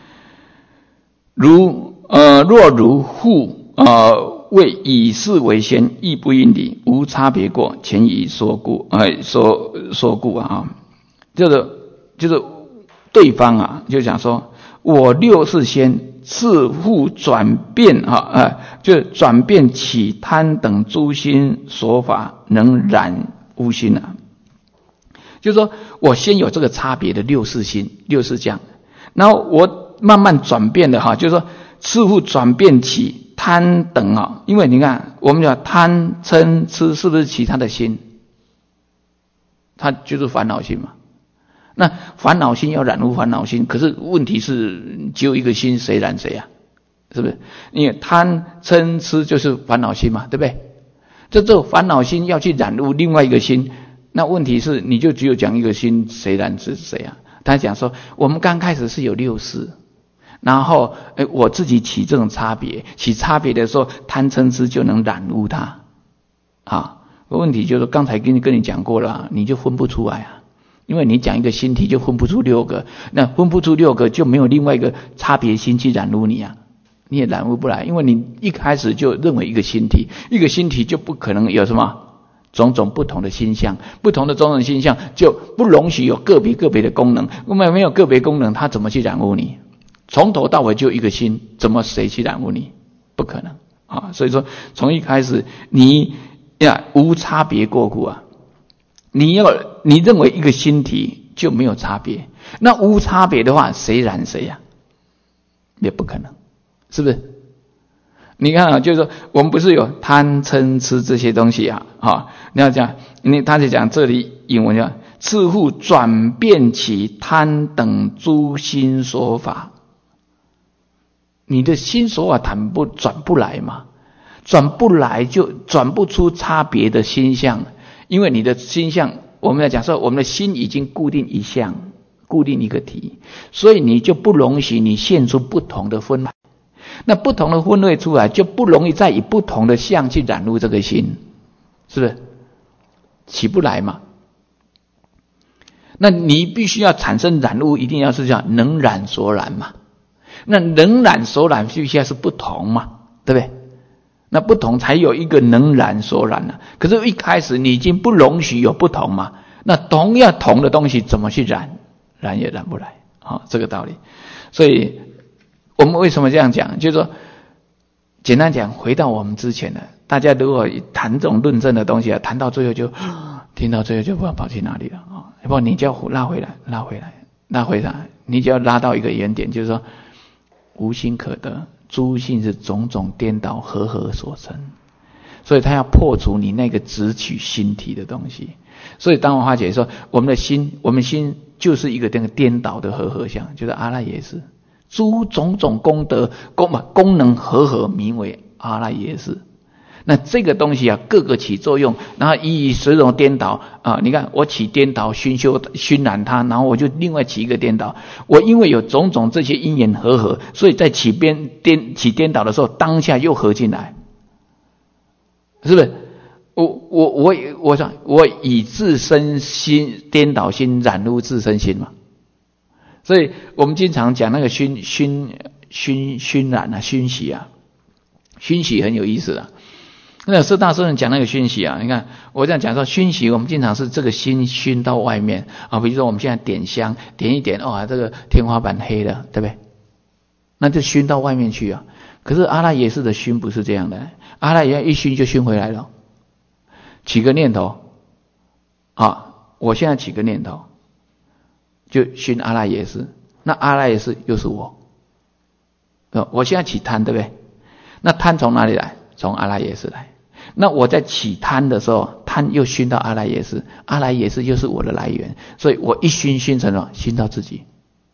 如呃，若如复呃为以事为先，亦不应理，无差别过，前已说故，呃说说故啊，就是就是对方啊，就讲说我六世先自复转变啊，呃，就转变起贪等诸心所法，能染污心啊。就是说我先有这个差别的六世心，六世相，然后我慢慢转变的哈，就是说。似乎转变起贪等啊，因为你看，我们讲贪嗔痴是不是其他的心？它就是烦恼心嘛。那烦恼心要染污烦恼心，可是问题是只有一个心，谁染谁啊？是不是？因为贪嗔痴就是烦恼心嘛，对不对？这这烦恼心要去染污另外一个心，那问题是你就只有讲一个心，谁染是谁啊？他讲说，我们刚开始是有六识。然后，哎，我自己起这种差别，起差别的时候，贪嗔痴就能染污它，啊，问题就是刚才跟你跟你讲过了，你就分不出来啊，因为你讲一个心体就分不出六个，那分不出六个就没有另外一个差别心去染污你啊，你也染污不来，因为你一开始就认为一个心体，一个心体就不可能有什么种种不同的心相，不同的种种心相就不容许有个别个别的功能，因为没有个别功能，它怎么去染污你？从头到尾就一个心，怎么谁去染污你？不可能啊！所以说，从一开始你呀无差别过故啊，你要你认为一个心体就没有差别，那无差别的话，谁染谁呀、啊？也不可能，是不是？你看啊，就是说我们不是有贪嗔痴这些东西啊？哈，你要讲，你他就讲这里引文叫自复转变起贪等诸心所法。你的心所法谈不转不来嘛，转不来就转不出差别的心相，因为你的心相，我们来讲说，我们的心已经固定一项，固定一个体，所以你就不容许你现出不同的分类，那不同的分类出来，就不容易再以不同的相去染入这个心，是不是？起不来嘛？那你必须要产生染污，一定要是这样，能染所染嘛。那能染所染必须要是不同嘛，对不对？ 那不同才有一个能染所染啊。可是一开始你已经不容许有不同嘛，那同样同的东西怎么去染？染也染不来啊、哦，这个道理。所以我们为什么这样讲？就是说，简单讲，回到我们之前的，大家如果谈这种论证的东西啊，谈到最后就听到最后就不知道跑去哪里了啊！要不你就要拉回来，拉回来，拉回来，你就要拉到一个原点，就是说，无心可得，诸性是种种颠倒合合所成，所以他要破除你那个只取心体的东西。所以当我化解说，我们的心，我们心就是一个这个颠倒的合合相，就是阿赖耶识。诸种种功德功功能合合，名为阿赖耶识。那这个东西啊，各个起作用，然后以随种颠倒啊，你看我起颠倒熏修熏染它，然后我就另外起一个颠倒。我因为有种种这些因缘合合，所以在起边颠起颠倒的时候，当下又合进来，是不是？我我我我想我以自身心颠倒心染入自身心嘛。所以我们经常讲那个熏熏熏熏染啊，熏习啊，熏习很有意思啊。那四大圣人讲那个熏习啊，你看我这样讲说熏习，我们经常是这个心熏到外面啊，比如说我们现在点香，点一点，哦，这个天花板黑了，对不对？那就熏到外面去啊。可是阿赖耶识的熏不是这样的，阿赖耶一熏就熏回来了。起个念头啊，我现在起个念头，就熏阿赖耶识，那阿赖耶识又是我，我现在起贪，对不对？那贪从哪里来？从阿赖耶识来。那我在起贪的时候，贪又熏到阿赖耶识，阿赖耶识又是我的来源，所以我一熏熏成了熏到自己。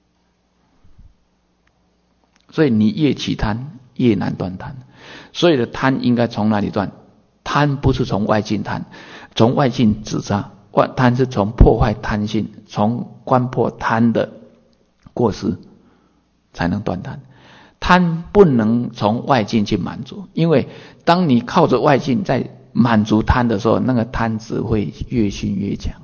所以你越起贪，越难断贪。所以的贪应该从哪里断？贪不是从外境贪，从外境自杀。贪是从破坏贪性，从观破贪的过失才能断贪。贪不能从外境去满足，因为当你靠着外境在满足贪的时候，那个贪只会越熏越强。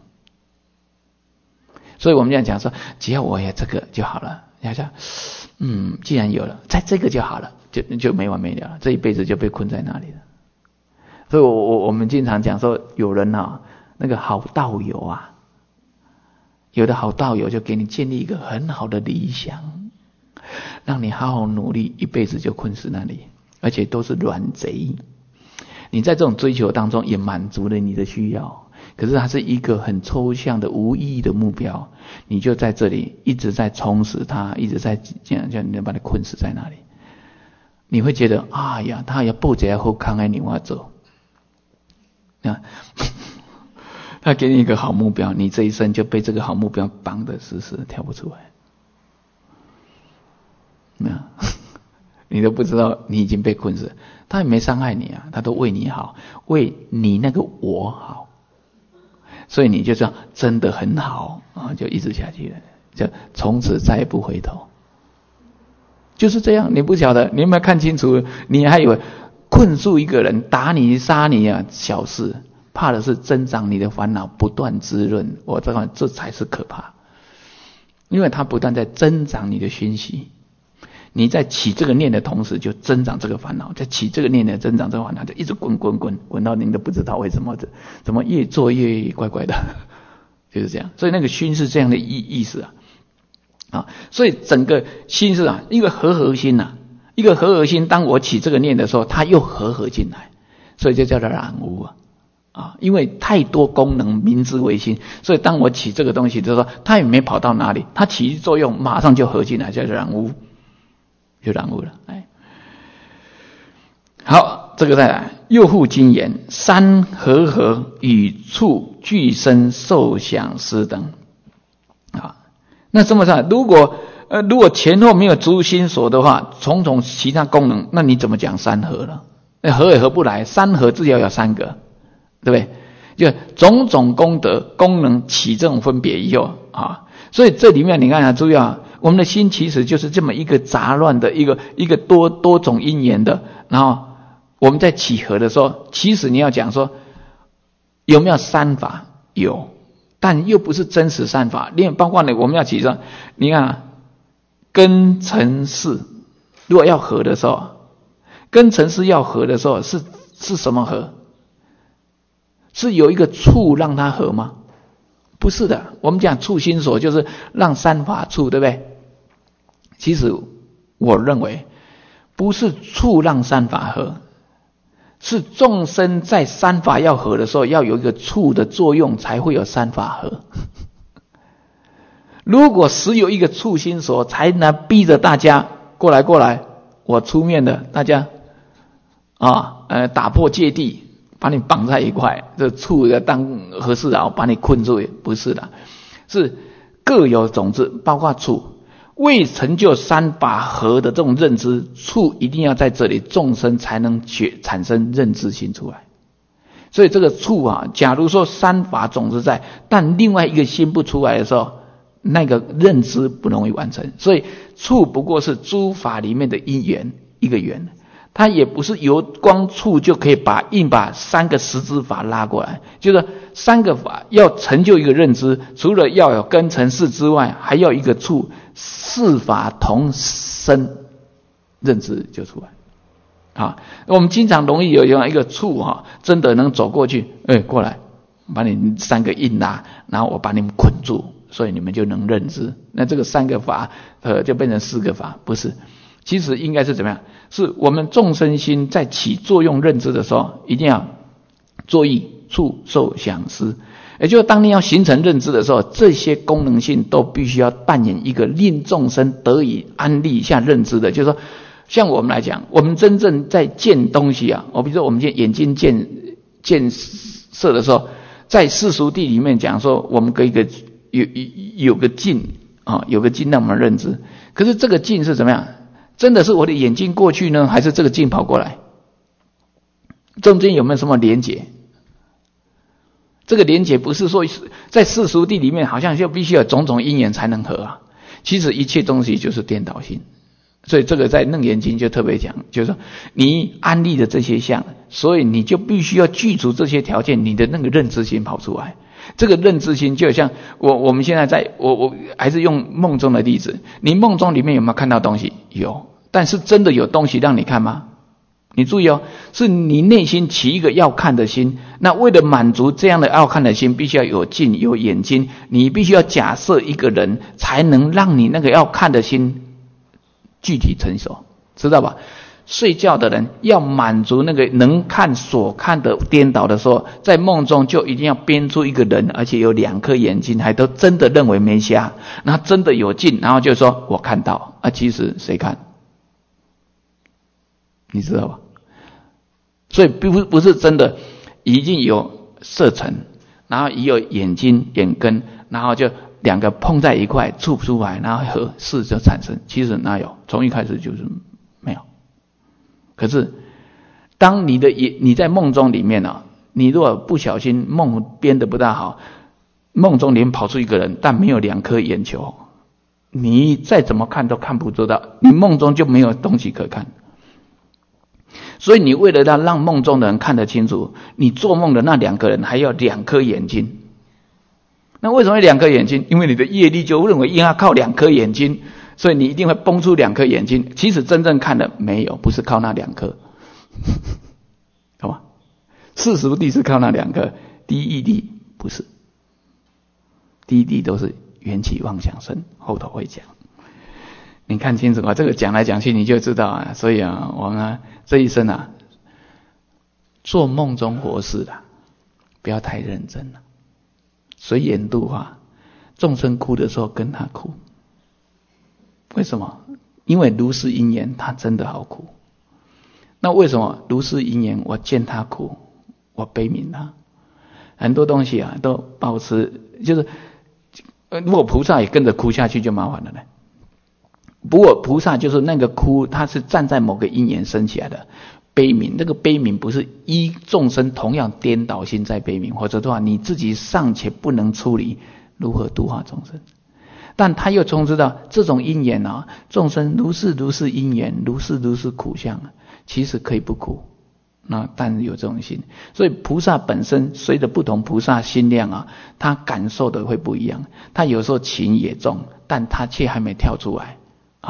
所以我们这样讲说，只要我有这个就好了。你想，嗯，既然有了，在这个就好了，就就没完没了了，这一辈子就被困在那里了。所以我我我们经常讲说，有人啊，那个好道友啊，有的好道友就给你建立一个很好的理想，让你好好努力，一辈子就困死那里，而且都是软贼。你在这种追求当中也满足了你的需要，可是它是一个很抽象的无意义的目标，你就在这里一直在充实它，一直在这样这样，你把它困死在那里。你会觉得，哎呀，他要不这好康的你我走。啊，他给你一个好目标，你这一生就被这个好目标绑得死死的，跳不出来。没有，你都不知道你已经被困死，他也没伤害你啊，他都为你好，为你那个我好，所以你就这样真的很好啊，就一直下去了，就从此再也不回头。就是这样，你不晓得，你有没有看清楚？你还以为困住一个人，打你杀你啊，小事，怕的是增长你的烦恼，不断滋润。我这个这才是可怕，因为它不断在增长你的熏习。你在起这个念的同时，就增长这个烦恼；在起这个念的增长这个烦恼，就一直滚滚滚滚到你都不知道为什么，怎么越做越怪怪的，就是这样。所以那个熏是这样的意意思啊，啊，所以整个心是啊，一个和合心呐、啊。一个和合心，当我起这个念的时候，它又和合进来，所以就叫做染污啊啊！因为太多功能，明之为心，所以当我起这个东西的时候，它也没跑到哪里，它起作用马上就合进来，叫做染污，就染污了。哎，好，这个再来，又复经言，三和合与处俱生受想思等啊。那这么说，如果呃，如果前后没有足心所的话，种种其他功能，那你怎么讲三合了？那合也合不来，三合至少有三个，对不对？就种种功德功能起这种分别以后啊，所以这里面你看啊，注意啊，我们的心其实就是这么一个杂乱的一个一个多多种因缘的，然后我们在起合的时候，其实你要讲说有没有三法？有，但又不是真实三法。另包括呢，我们要起说，你看啊。根尘世，如果要合的时候， 跟尘世要合的时候，是是什么合？是有一个处让它合吗？不是的。我们讲处心所，就是让三法处，对不对？其实我认为不是处让三法合，是众生在三法要合的时候，要有一个处的作用，才会有三法合。如果只有一个处心所，才能逼着大家过来过来，我出面的，大家啊呃打破芥蒂，把你绑在一块，这处要当和事佬把你困住，不是的，是各有种子，包括处。为成就三法合的这种认知，处一定要在这里，众生才能觉产生认知心出来。所以这个处啊，假如说三法种子在，但另外一个心不出来的时候，那个认知不容易完成。所以处不过是诸法里面的因缘，一个缘，它也不是由光处就可以把硬把三个实质法拉过来。就是三个法要成就一个认知，除了要有根尘世之外，还要一个处，四法同生，认知就出来。啊，我们经常容易有有一个处哈，真的能走过去，哎，过来，把你三个硬拉，然后我把你们捆住，所以你们就能认知。那这个三个法，呃，就变成四个法，不是？其实应该是怎么样？是我们众生心在起作用认知的时候，一定要作意触受想思，也就是当你要形成认知的时候，这些功能性都必须要扮演一个令众生得以安立下认知的。就是说，像我们来讲，我们真正在见东西啊，我比如说我们现在眼睛见见色的时候，在世俗谛里面讲说，我们跟一个有有有个境啊，有个境让我们认知。可是这个境是怎么样？真的是我的眼睛过去呢，还是这个境跑过来？中间有没有什么连结？这个连结不是说在世俗谛里面好像就必须有种种因缘才能合啊，其实一切东西就是颠倒性。所以这个在楞严经就特别讲，就是说你安立的这些相，所以你就必须要具足这些条件，你的那个认知心跑出来。这个认知心就像我我们现在在我我还是用梦中的例子，你梦中里面有没有看到东西？有，但是真的有东西让你看吗？你注意哦，是你内心起一个要看的心，那为了满足这样的要看的心，必须要有镜有眼睛，你必须要假设一个人，才能让你那个要看的心具体成熟，知道吧？睡觉的人要满足那个能看所看的颠倒的时候，在梦中就一定要编出一个人，而且有两颗眼睛，还都真的认为没瞎，那真的有镜，然后就说我看到啊，其实谁看？你知道吧？所以不不是真的已经有色尘，然后也有眼睛眼根，然后就两个碰在一块触不出来，然后合事就产生。其实哪有？从一开始就是没有。可是当你的眼你在梦中里面啊，你如果不小心梦编得不大好，梦中里面跑出一个人，但没有两颗眼球，你再怎么看都看不出到，你梦中就没有东西可看。所以你为了让让梦中的人看得清楚，你做梦的那两个人还要两颗眼睛。那为什么两颗眼睛？因为你的业力就认为应该靠两颗眼睛，所以你一定会崩出两颗眼睛。其实真正看的没有，不是靠那两颗，好吧？世俗谛是靠那两颗，第一义谛不是，第一谛都是缘起妄想生，后头会讲。你看清楚啊，这个讲来讲去你就知道啊。所以啊，我们、啊、这一生啊，做梦中活事的，不要太认真了。随缘度化，众生哭的时候跟他哭。为什么？因为如是因缘，他真的好哭。那为什么如是因缘，我见他哭，我悲悯他？很多东西啊，都保持就是，如果菩萨也跟着哭下去，就麻烦了呢。不过菩萨就是那个哭，他是站在某个因缘生起来的悲悯，那个悲悯不是依众生同样颠倒心在悲悯，或者的话你自己尚且不能处理，如何度化众生？但他又从知道这种因缘啊，众生如是如是因缘，如是如是苦相，其实可以不哭，那但有这种心。所以菩萨本身随着不同菩萨心量啊，他感受的会不一样。他有时候情也重，但他却还没跳出来啊，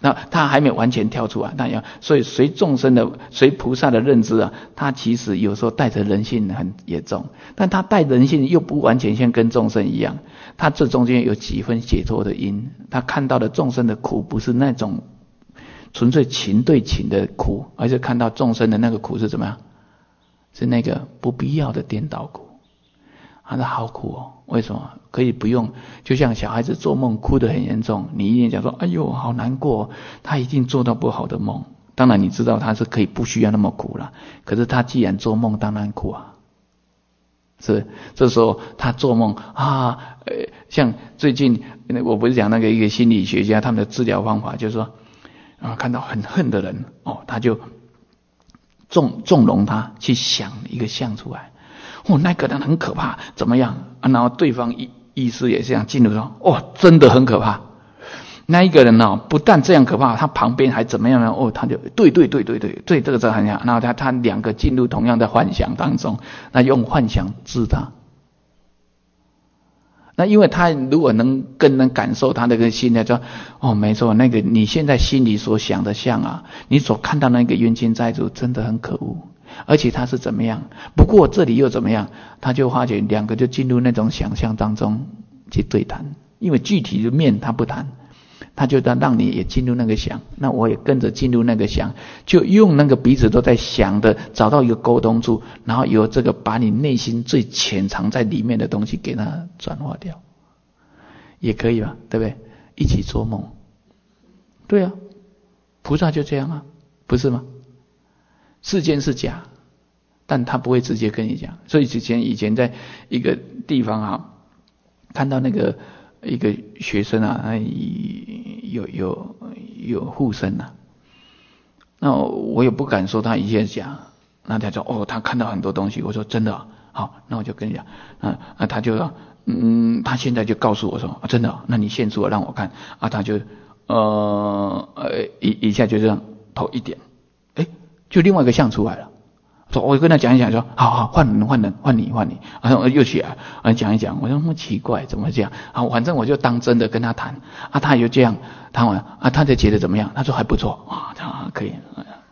那他还没有完全跳出来，那要所以随众生的随菩萨的认知啊，他其实有时候带着人性很严重，但他带人性又不完全像跟众生一样，他这中间有几分解脱的因，他看到的众生的苦不是那种纯粹情对情的苦，而是看到众生的那个苦是怎么样，是那个不必要的颠倒苦。他说好苦哦，为什么？可以不用，就像小孩子做梦哭得很严重，你一定讲说哎呦好难过，他一定做到不好的梦。当然你知道他是可以不需要那么苦了，可是他既然做梦当然苦啊。是，这时候他做梦啊，呃，像最近我不是讲那个一个心理学家他们的治疗方法，就是说啊，看到很恨的人哦，他就纵纵容他去想一个像出来。哦，那个人很可怕，怎么样？啊、然后对方意意思也这样进入说，哦，真的很可怕。那一个人呢、哦，不但这样可怕，他旁边还怎么样呢？哦，他就对对对对对对，这个这很像。然后他他两个进入同样的幻想当中，那用幻想治他。那因为他如果能更能感受他那个心呢，说哦，没错，那个你现在心里所想的像啊，你所看到那个冤亲债主真的很可恶。而且他是怎么样？不过这里又怎么样？他就发觉两个就进入那种想象当中去对谈，因为具体的面他不谈，他就让你也进入那个想，那我也跟着进入那个想，就用那个彼此都在想的找到一个沟通处，然后由这个把你内心最潜藏在里面的东西给它转化掉，也可以吧？对不对？一起做梦，对啊，菩萨就这样啊，不是吗？世间是假，但他不会直接跟你讲。所以之前以前在一个地方啊，看到那个一个学生啊，有有有护身啊，那我也不敢说他一切假。那他说哦，他看到很多东西。我说真的、啊、好，那我就跟你讲啊啊，他就说嗯，他现在就告诉我说、啊、真的、啊，那你现出来让我看啊，他就呃呃一一下就这样头一点。就另外一个像出来了，说我跟他讲一讲，说好好换人换人换你换你，然后又起来啊讲一讲，我说那么奇怪怎么会这样啊？反正我就当真的跟他谈啊，他也就这样谈完啊，他就觉得怎么样？他说还不错啊，他可以。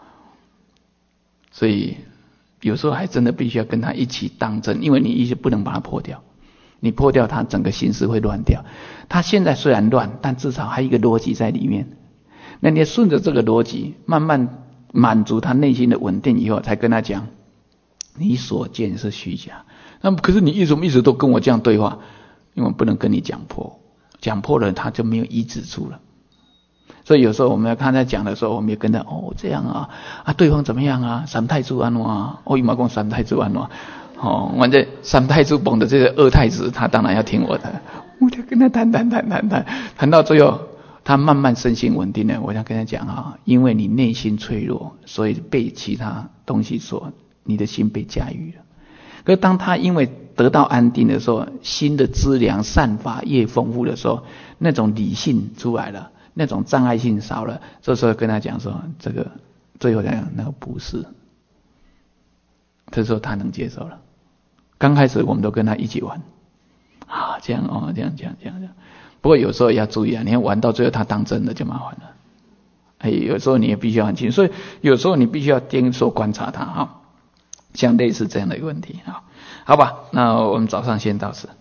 所以有时候还真的必须要跟他一起当真，因为你一直不能把他破掉，你破掉他整个心思会乱掉。他现在虽然乱，但至少还有一个逻辑在里面，那你顺着这个逻辑慢慢满足他内心的稳定以后，才跟他讲你所见是虚假。那么可是你一直一直都跟我这样对话，因为我不能跟你讲破，讲破了他就没有医治处了。所以有时候我们要看他讲的时候，我们也跟他哦这样啊啊，对方怎么样啊？三太子安怎啊？哦，伊嘛讲三太子安怎？哦，反正三太子捧的这个二太子，他当然要听我的。我就跟他谈谈谈谈谈，谈到最后。他慢慢身心稳定了，我想跟他讲啊，因为你内心脆弱，所以被其他东西所，你的心被驾驭了。可是当他因为得到安定的时候，心的资粮散发越丰富的时候，那种理性出来了，那种障碍性少了，这时候跟他讲说，这个最后讲那个不是，这时候他能接受了。刚开始我们都跟他一起玩啊，这样哦，这样这样这样这样。不过有时候要注意啊，你看玩到最后他当真的就麻烦了。哎，有时候你也必须要很清楚，所以有时候你必须要盯手观察他哈，像类似这样的一个问题啊，好吧？那我们早上先到此。